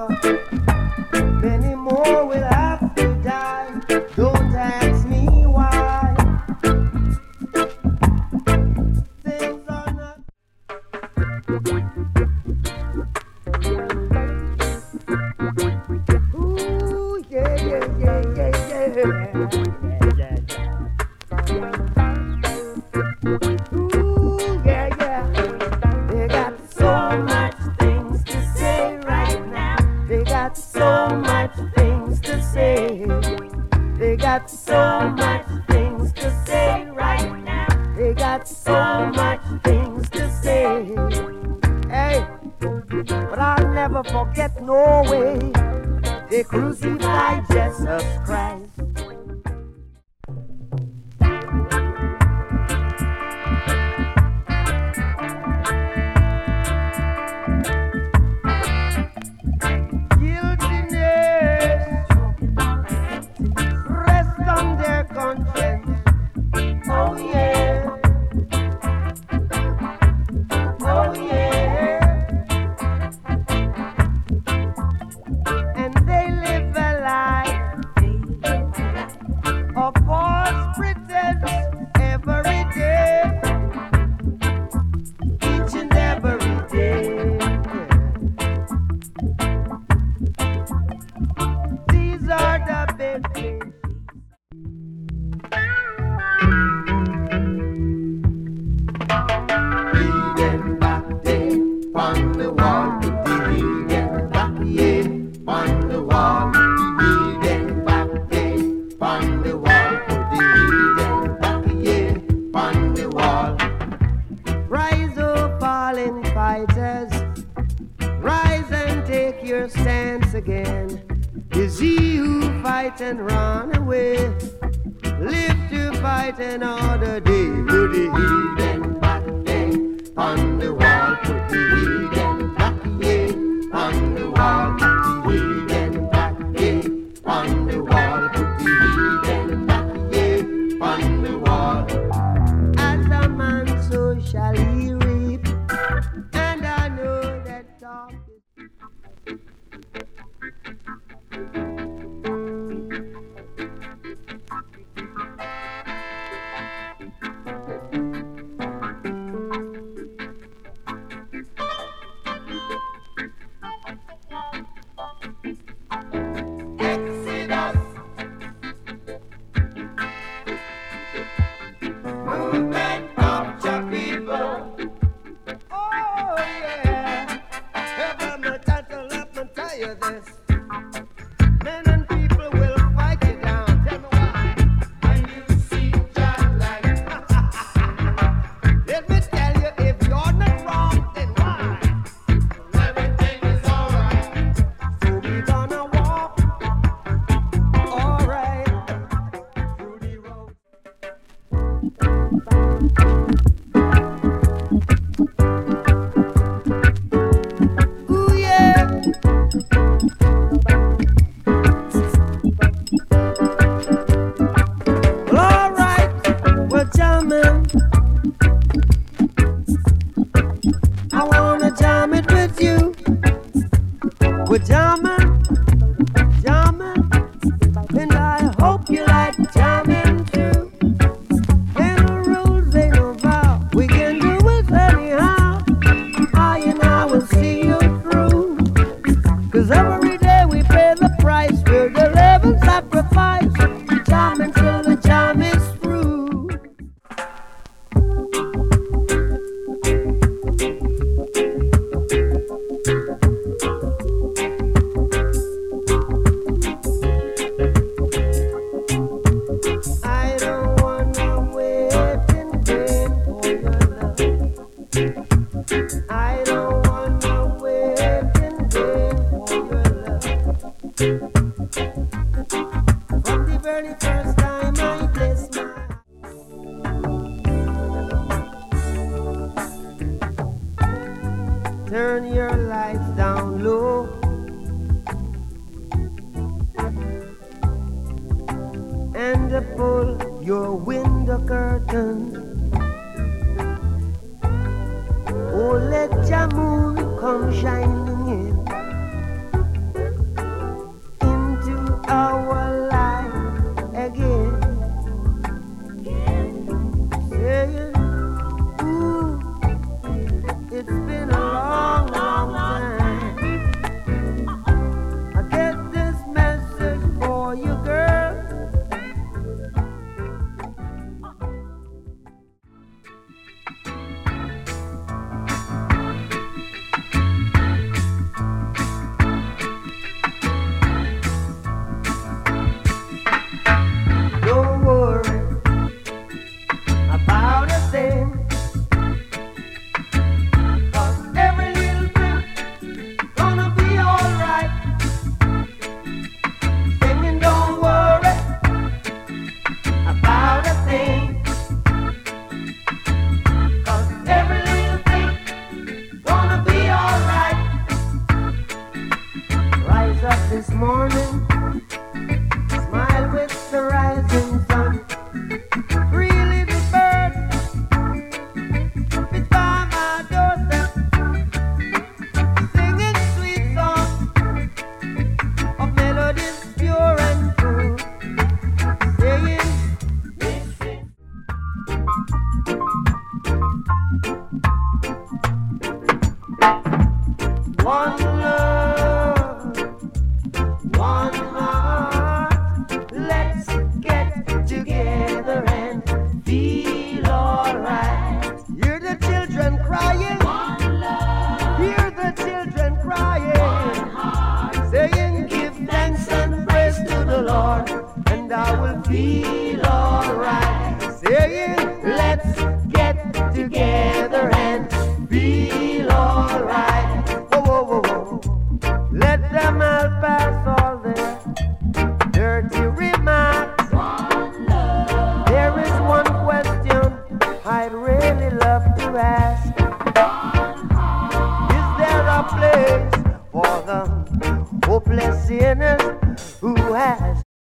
suffer. Many more will have to die. Don't ask me why. Things are not. Ooh, yeah, yeah, yeah, yeah, yeah. Ooh, yeah, yeah. They got so much things to say right now. They got so much things to say. They got so much things to say right now. They got so much things to say. Hey, but I'll never forget no way they crucified Jesus Christ. Oh yeah, oh yeah, and they live a life of false pretense every day, each and every day. These are the big things. On the wall, reading back, yeah, on the wall, reading back, yeah, on the wall, reading back, yeah, on the wall. Rise, oh, fallen fighters, rise and take your stance again. Is he who fight and run away, live to fight another day. Reading back, yeah, on the wall, put the hidden back, yeah, on the wall, put the hidden back, yeah, on the wall, put the hidden back, yeah, on the wall. As a man, so shall he reap, and I know that talk is. Movement of the people. Oh yeah. Ever my title, let me tell you this. Men and people will fight you down. Tell me why. When you see John like let me tell you, if you're not wrong, then why? Everything is alright. So we gonna walk alright through the road. Ooh yeah. Well, alright, well, jamming. I wanna jam it with you. We're jamming, jamming, and I hope you like jamming too. Ain't no rules, ain't no vow. We can do it anyhow. I and I will see you through. 'Cause every day we pay the price. We'll live and sacrifice. Jamming till the jam is through. I don't wanna wait in vain for your love. I don't wanna wait in vain for your love. From the very first time I bless my turn your lights down low. And pull your window curtain. Oh, let your moon come shining in. rise up this morning, smile with the rising sun. Three little birds flew by my doorstep, singing sweet songs of melodies pure and true, saying, listen. One love, one heart, let's get together and feel alright. Hear the children crying, one love. Hear the children crying, one heart. Saying, give thanks and praise to the Lord, and I will feel alright. Saying, let's get together and feel alright. Whoa, whoa, whoa, whoa. Let them all pass all their dirty remarks. One love. There is one question I'd really love to ask.